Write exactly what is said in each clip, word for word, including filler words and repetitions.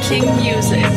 King Music.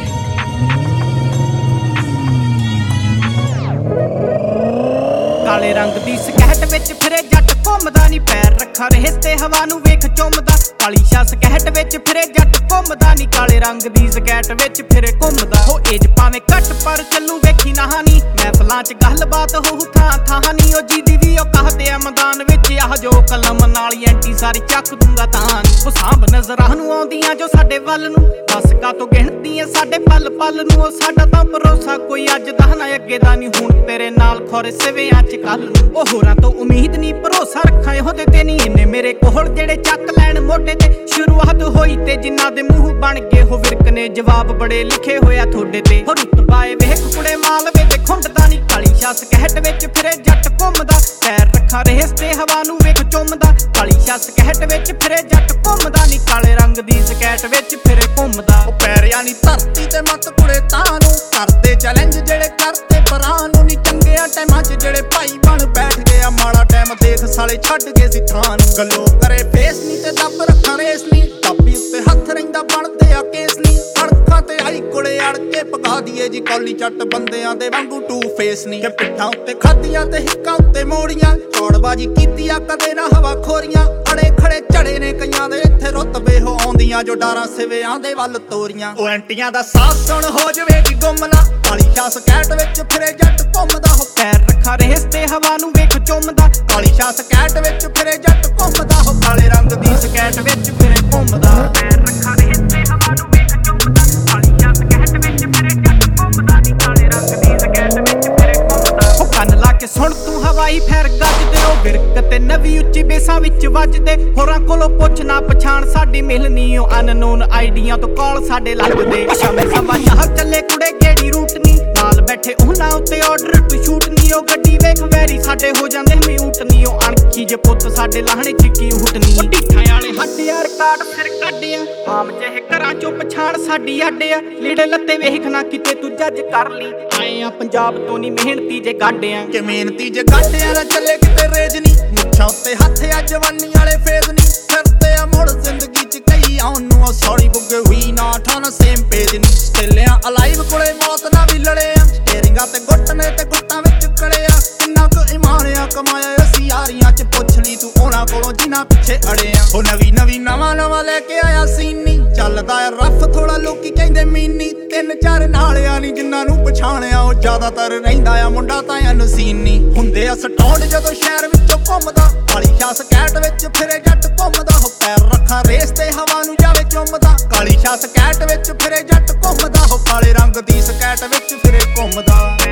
ਕਾਲੇ ਰੰਗ ਦੀ ਸਕੈਟ ਵਿੱਚ ਫਿਰੇ ਜੱਟ ਘੁੰਮਦਾ ਨੀ ਪੈਰ ਰੱਖਾ ਰੇਸ ਤੇ ਹਵਾ ਨੂੰ ਵੇਖ ਚੁੰਮਦਾ ਕਾਲੀ ਸ਼ਾ ਸਕੈਟ ਵਿੱਚ ਫਿਰੇ ਜੱਟ ਘੁੰਮਦਾ ਨੀ ਕਾਲੇ ਰੰਗ ਦੀ ਸਕੈਟ ਵਿੱਚ ਫਿਰੇ ਘੁੰਮਦਾ ਹੋ ਏਜ ਭਾਵੇਂ ਘੱਟ ਪਰ ਚੱਲੂ ਵੇਖੀ ਨਾ ਹਾਨੀ ਮਹਿਫਲਾਂ ਚ ਗੱਲਬਾਤ ਹੋਊ ਥਾਂ ਥਾਂ ਨੀ ਉਹ ਜਿਹਦੀ ਵੀ ਉਹ ਕਹਦੇ ਆ ਮੈਦਾਨ ਵਿੱਚ ਆਹ ਜੋ ਕਲਮ ਨਾਲ ਐਂਟੀ ਸਾਰੀ ਚੱਕ ਦੂੰਗਾ ਤਾਂ ਉਹ ਸਾਂਭ ਨਜ਼ਰਾਂ ਨੂੰ ਆਉਂਦੀਆਂ ਜੋ ਸਾਡੇ ਵੱਲ ਨੂੰ ਬਸ ਕਾ ਤੋਂ ਗਿਣਦੀਆਂ ਸਾਡੇ ਪਲ ਪਲ ਨੂੰ ਉਹ ਸਾਡਾ ਤਾਂ ਭਰੋਸਾ ਕੋਈ ਅੱਜ ਦਾ ਨਾ ਅੱਗੇ ਦਾ ਨੀ ਹੁਣ ਤੇਰੇ ਨਾਲ ਖੋਰੇ ਸਿਵਿਆਂ ਚ ਕੱਲ ਨੂੰ ਉਹ ਹੋਰਾਂ ਤੋਂ ਉਮੀਦ ਨੀ ਭਰੋਸਾ ਰੱਖਾਂ ਉਹਦੇ ਤੇ ਨੀ ਇੰਨੇ ਮੇਰੇ ਕੋਲ ਜਿਹੜੇ ਚੱਕ ਲੈਣ ਮੋਢੇ ਤੇ ਸ਼ੁਰੂਆਤ ਹੋਈ ਤੇ ਜਿਨ੍ਹਾਂ ਦੇ ਮੂੰਹ ਬਣ ਗਏ ਹੋ ਵਿਰਕ ਨੇ ਜਵਾਬ ਬੜੇ ਲਿਖੇ ਹੋਇਆ ਤੁਹਾਡੇ ਤੇ ਹੋ ਰੁਤਬਾਏ ਵੇਖ ਕੁੜੇ ਮਾਲਵੇ ਦੇ ਖੁੰਡਦਾ ਨੀ ਕਾਲੀ ਸ਼ਾ ਸਕੈਟ ਵਿੱਚ ਫਿਰੇ ਜੱਟ ਘੁੰਮਦਾ ਪੈਰ ਰੱਖਾਂ ਰੇਸ ਤੇ ਹਵਾ ਨੂੰ ਵੇਖ ਚੁੰਮਦਾ ਕਾਲੀ ਸ਼ਾ ਸਕੈਟ ਵਿੱਚ ਫਿਰੇ ਜੱਟ ਘੁੰਮਦਾ ਨੀ ਕਾਲੇ ਰੰਗ ਦੀ ਸਕੈਟ ਵਿੱਚ ਫਿਰੇ ਘੁੰਮਦਾ ਉਹ ਪੈਰਿਆਂ ਨੀ ਧਰਤੀ ਤੇ ਮੱਤ ਕੁੜੇ ਤਾਂ ਨੂੰ ਕਰਦੇ ਚੈਲੰਜ ਜਿਹੜੇ ਕਰਤੇ ਪਰਾਂ ਨੂੰ ਨੀ ਚੰਗਿਆਂ ਟਾਈਮਾਂ 'ਚ ਜਿਹੜੇ ਭਾਈ ਬਣ ਬੈਠ ਗਏ ਆ ਮਾੜਾ ਟਾਈਮ ਦੇਖ ਸਾਲੇ ਛੱਡ ਗਏ ਸੀ ਥਾਂ ਨੂੰ ਗੱਲੋਂ ਕਰੇ ਫੇਸ ਨੀ ਤੇ ਦੱਬ ਰੱਖਾਂ ਰੇਸ ਨੀ ਟੱਪੀ ਉੱਤੇ ਹੱਥ ਰਹਿੰਦਾ ਬਣਦੇ ਆ ਕੇਸ ਨੀ ਅੜਖਾਂ ਤੇ ਆਈ ਕੋਲੇ ਅੜ ਕੇ ਪਕਾ ਦੀਏ ਜੀ ਕੌਲੀ ਚੱਟ ਬੰਦਿਆਂ ਦੇ ਵਾਂਗੂ ਟੂ ਫੇਸ ਨੀ ਕਿ ਪਿੱਠਾਂ ਉੱਤੇ ਖਾਦੀਆਂ ਤੇ ਹਿੱਕਾਂ ਉੱਤੇ ਮੋੜੀਆਂ ਚੌੜਬਾਜੀ ਕੀਤੀ ਆ ਕਦੇ ਨਾ ਹਵਾ ਖੋਰੀਆਂ ਅੜੇ ਖੜੇ ਝੜੇ ਨੇ ਕਈਆਂ ਦੇ ਇੱਥੇ ਰੁਤਬੇ ਹੋ ਆਉਂਦੀਆਂ ਜੋ ਡਾਰਾਂ ਸਿਵਿਆਂ ਦੇ ਵੱਲ ਤੋਰੀਆਂ ਉਹ ਐਂਟੀਆਂ ਦਾ ਸਾਥ ਸੁਣ ਹੋ ਜਵੇ ਜੀ ਗੁੰਮਲਾ ਕਾਲੀ ਸ਼ਾ ਸਕੈਟ ਵਿੱਚ ਫਿਰੇ ਜੱਟ ਘੁੰਮਦਾ ਹੋ ਪੈਰ ਰੱਖਾ ਰੇਸ ਤੇ ਹਵਾ ਨੂੰ ਵੇਖ ਚੁੰਮਦਾ ਕਾਲੀ ਸ਼ਾ ਸਕੈਟ ਵਿੱਚ ਫਿਰੇ ਜੱਟ ਘੁੰਮਦਾ ਹੋ ਕਾਲੇ ਰੰਗ ਦੀ ਸਕੈਟ ਵਿੱਚ ਫਿਰੇ ਘੁੰਮਦਾ ਪੈਰ ਰੱਖਾ ਰੇਸ ਤੇ ਹਵਾ ਨੂੰ ਵੇਖ ਚੁੰਮਦਾ ਕਾਲੀ ਸ਼ਾ ਸਕੈਟ ਵਿੱਚ ਫਿਰੇ ਜੱਟ ਘੁੰਮਦਾ ਨੀ ਕਾਲੇ ਰੰਗ ਦੀ ਸਕੈਟ ਵਿੱਚ ਫਿਰੇ ਘੁੰਮਦਾ ਉਹ ਕੰਨ ਲਾ ਕੇ ਸੁਣ ਤੂੰ ਹਵਾਈ ਫੈਰ ਗੱਜਦੇ ਉਹ ਵਿਰਕ ਤੇ ਨਵੀਂ ਉੱਚੀ ਬੇਸਾਂ ਵਿੱਚ ਵੱਜਦੇ ਹੋਰਾਂ ਕੋਲੋਂ ਪੁੱਛ ਨਾ ਪਛਾਣ ਸਾਡੀ ਮਿਲਣੀ ਉਹ ਅਨਨੋਨ ਆਈਡੀਆਂ ਤੋਂ ਕਾਲ ਸਾਡੇ ਲੱਗਦੇ ਸ਼ਾਮੇ ਸਭਾ ਚਾਹ ਚੱਲੇ ਕੁੜੇ ਗੇੜੀ ਰੂਟ ਨੀ ਨਾਲ ਬੈਠੇ ਉਹਨਾਂ ਉੱਤੇ ਆਰਡਰ ਟੂ ਸ਼ੂਟ ਨੀ ਉਹ ਗੱਡੀ ਵੇਖ ਵੈਰੀ ਸਾਡੇ ਹੋ ਜਾਂਦੇ ਮਿਊਟ ਨੀ ਉਹ ਅਣਖੀ ਜੇ ਪੁੱਤ ਸਾਡੇ ਲਾਹਣੇ ਚ ਕੀ ਹੁਟ ਨੀ ਉਹ ਢੀਠਾਂ ਵਾਲੇ ਹੱਡੇ ਯਾਰ ਕਾਟ ਫਿਰ ਕੱਢਿਆ ਆਮ ਜਿਹੇ ਘਰਾਂ ਚੋਂ ਪਛਾਣ ਸਾਡੀ ਆਡਿਆ ਲੀੜੇ ਲੱਤੇ ਵੇਖ ਨਾ ਕਿਤੇ ਤੂੰ ਜੱਜ ਕਰ ਲਈ ਆਏ ਆ ਪੰਜਾਬ ਤੋਂ ਨੀ ਮਿਹਨਤੀ ਜੇ ਗਾਡਿਆਂ ਕਿ ਮਿਹਨਤੀ ਜੇ ਗਾਡਿਆਂ ਨਾ ਚੱਲੇ ਕਿਤੇ ਰੇਜ ਨੀ ਮੁੱਛਾਂ ਉੱਤੇ ਹੱਥ ਆ ਜਵਾਨੀ ਵਾਲੇ ਫੇਜ਼ ਨੀ ਫਿਰਦੇ ਆ ਮੁੜ ਜ਼ਿੰਦਗੀ ਚ ਕਈ ਆਉਣ ਨੂੰ ਸੌਰੀ ਬੁੱਗੇ we not on same page ਨੀ ਸਟਿਲਿਆਂ ਅਲਾਈਵ ਕੋਲੇ ਮੌਤ ਨਾ ਵੀ ਲੜੇ ਆ ਸਟੇਰਿੰਗਾਂ ਤੇ ਗੁੱਟ ਨੇ ਤੇ ਗੁੱਟਾਂ ਵਿੱਚ ਕੜੇ ਆ ਕਿੰਨਾ ਕੁ ਇਮਾਨਿਆ ਕਮਾਇਆ ਅਸੀਂ ਯਾਰੀਆਂ ਚ ਪੁੱਛ ਲਈ ਤੂੰ ਉਹਨਾਂ ਕੋਲੋਂ ਜਿਨ੍ਹਾਂ ਪਿੱਛੇ ਅੜੇ ਆ ਉਹ ਨਵੀਂ ਨਵੀਂ ਨਵਾਂ ਨਵਾਂ ਲੈ ਕੇ ਆਇਆ ਸੀਨੀ ਚੱਲਦਾ ਆ ਰਫ ਥੋੜਾ ਲੋਕੀ ਕਹਿੰਦੇ ਮੀਨੀ ਤਿੰਨ ਚਾਰ ਨਾਲਿਆਂ ਨੀ ਜਿਨ੍ਹਾਂ ਨੂੰ ਪਛਾਣਿਆ ਉਹ ਜ਼ਿਆਦਾਤਰ ਰਹਿੰਦਾ ਆ ਮੁੰਡਾ ਤਾਂ ਅਨਸੀਨੀ ਹੁੰਦੇ ਆ ਸਟੌਂਡ ਜਦੋਂ ਸ਼ਹਿਰ ਵਿੱਚੋਂ ਘੁੰਮਦਾ ਕਾਲੀ ਸ਼ਾ ਸਕੈਟ ਵਿੱਚ ਫਿਰੇ ਜੱਟ ਘੁੰਮਦਾ ਹੋ ਪੈਰ ਰੱਖਾਂ ਰੇਸ ਤੇ ਹਵਾ ਨੂੰ ਜਾਵੇ ਚੁੰਮਦਾ ਕਾਲੀ ਸ਼ਾ ਸਕੈਟ ਵਿੱਚ ਫਿਰੇ ਜੱਟ ਘੁੰਮਦਾ ਹੋ ਕਾਲੇ ਰੰਗ ਦੀ ਸਕੈਟ ਵਿੱਚ ਫਿਰੇ ਘੁੰਮਦਾ